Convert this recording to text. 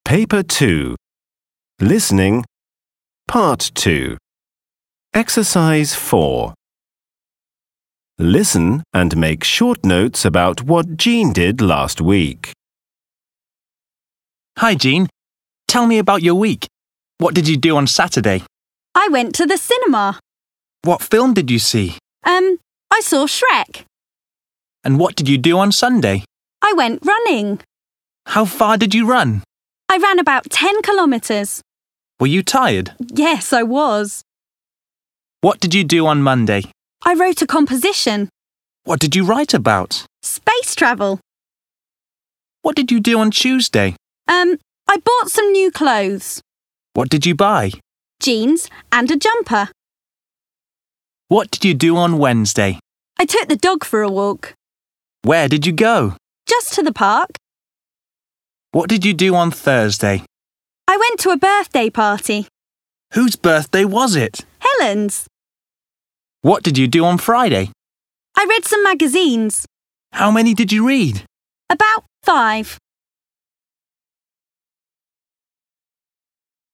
Paper 2. Listening. Part 2. Exercise 4. Listen and make short notes about what Jean did last week. Hi, Jean. Tell me about your week. What did you do on Saturday? I went to the cinema. What film did you see? I saw Shrek. And what did you do on Sunday? I went running. How far did you run? I ran about 10 kilometres. Were you tired? Yes, I was. What did you do on Monday? I wrote a composition. What did you write about? Space travel. What did you do on Tuesday? I bought some new clothes. What did you buy? Jeans and a jumper. What did you do on Wednesday? I took the dog for a walk. Where did you go? Just to the park. What did you do on Thursday? I went to a birthday party. Whose birthday was it? Helen's. What did you do on Friday? I read some magazines. How many did you read? About 5.